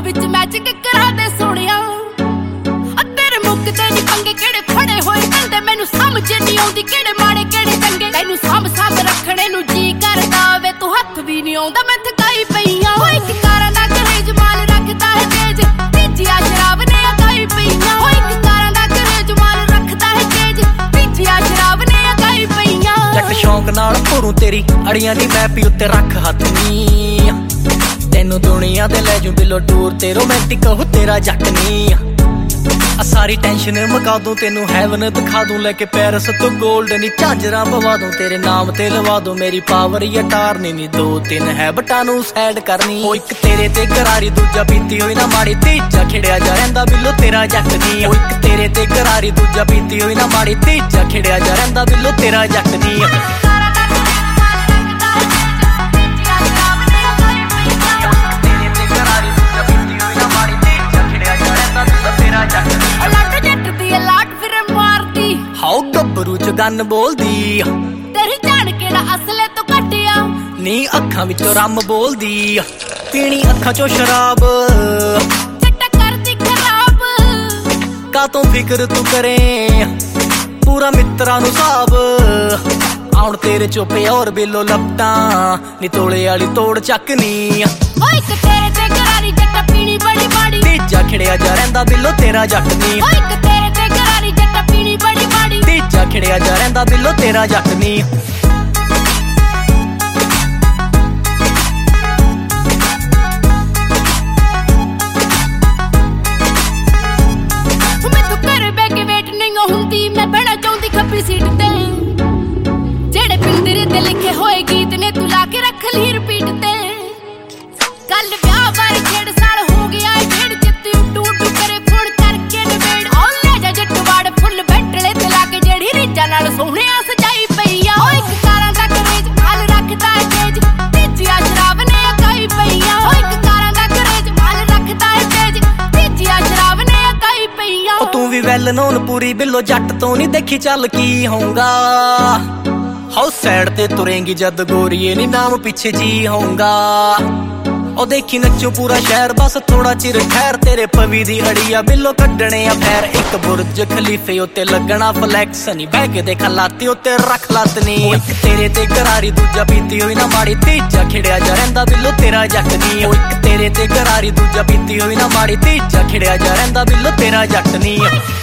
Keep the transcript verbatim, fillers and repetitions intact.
विच matching करा दे सोनिया तेरे मुकदे नी पंगे केड़े फड़े होए कंदे मैनू समझ नहीं आउंदी केड़े माड़े केड़े चंगे तैनू साम साम रखणे नू जी करदा वे तू हथ भी नहीं आउंदा मैं थकाई पईयां ओ इक कारां दा करेज माल रखदा है तेज पीजिया शराब ने अगाई पईयां ओ इक कारां दा करेज माल रखदा है तेज पीजिया शराब ने अगाई पईयां जट शौक नाल भोरू तेरी अड़ियां दी मैं पी उत्ते रख हथ नी तेनू दुनिया दे ले जूं दिलों दूर ते रोमांटिक हो तेरा जट नी आ सारी टेंशन मुका दूं तेनू हैवन दिखा दूं लेके पैरिस तो गोल्ड नी झांजरा पवा दूं तेरे नाम ते लवा दूं मेरी पावर ये टारनी नी दो तीन है बटा नू सैड करनी ओ इक तेरे ते करारी दूजा पीती होई ना माड़ी तीजा खिड़िया जा रहिंदा बिल्लो तेरा जट नी ओ इक तेरे ते करारी दूजा पीती होई ना माड़ी तीजा खिड़िया जा रहिंदा बिल्लो तेरा जट नी हाउ गब्बरू च गन बोलदी तेरी जान केड़ा असले तो कटिया नी अखां विचों रम बोलदी पीनी अखां चों शराब चट्टा करदी खराब का तू फिक्र तू करे पूरा मित्रा नु साब आउण तेरे चोपे और बिलो लपटा नी तोले वाली तोड़ चकनी ओ इक तेरे ते करारी जट्टा पीनी बड़ी बड़ी तीजा खिड़िया जा रहिंदा बिलो तेरा जट नी ओ इक तेरे ते करारी जट्टा पीनी बड़ी बड़ी तीजा खिड़िया जा रहिंदा बिलो तेरा जट नी मैं तू घर बैठ के वेट नहीं हुंदी मैं बड़ा चाहुंदी खब्बी सीट ते जेड़े पिंदरे ते लिखे होए गीत ने तू ला के रख ली रिपीट ते कल ब्याह बार छेड़ साल हो गया है छेड़ जित्ती उड्डू उड्डू करे फोन करके नवेड़ ओ ले जा जटवाड़ फुल बैठले ते ला के जेड़ी रीजा नाल सोहणिया सजाई पईया ओ इक कारां दा करेज माल रखदा है तेज पीजिया शराब ने अगाई पईया ओ इक कारां दा करेज माल रखदा है तेज पीजिया शराब ने अगाई पईया ओ तू भी वैल नोन पूरी बिलो जट तो नहीं देखी चल की होऊंगा हाउ सैड ते तुरेंगी जद गोरीए नी नाम पीछे जी होऊंगा ओ देखी नच्चो पूरा शहर बस थोड़ा चिर ठहर तेरे पवी दी अड़िया बिलो कड्डने आ फैर एक बुर्ज खलीफे उत्ते लगना फ्लैक्स नी बह के देखा लाती उत्ते रख लातनी एक तेरे ते करारी दूजा पीती होई ना माड़ी तीजा खिड़िया जा रहिंदा बिलो तेरा जट नी ओ एक तेरे ते करारी दूजा पीती होई ना माड़ी तीजा खिड़िया जा रहिंदा बिलो तेरा जट नी